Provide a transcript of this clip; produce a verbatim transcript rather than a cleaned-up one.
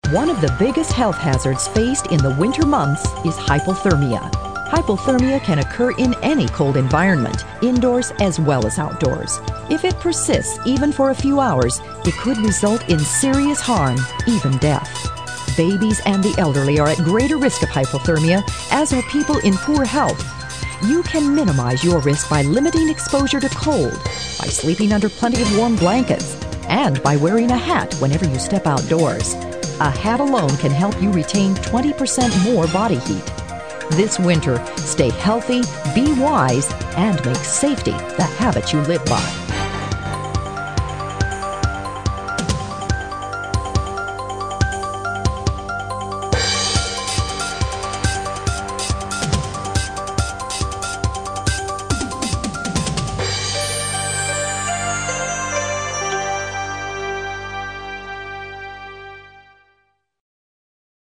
One of the biggest health hazards faced in the winter months is hypothermia. Hypothermia can occur in any cold environment, indoors as well as outdoors. If it persists even for a few hours, it could result in serious harm, even death. Babies and the elderly are at greater risk of hypothermia, as are people in poor health. You can minimize your risk by limiting exposure to cold, by sleeping under plenty of warm blankets, and by wearing a hat whenever you step outdoors. A hat alone can help you retain twenty percent more body heat. This winter, stay healthy, be wise, and make safety the habit you live by.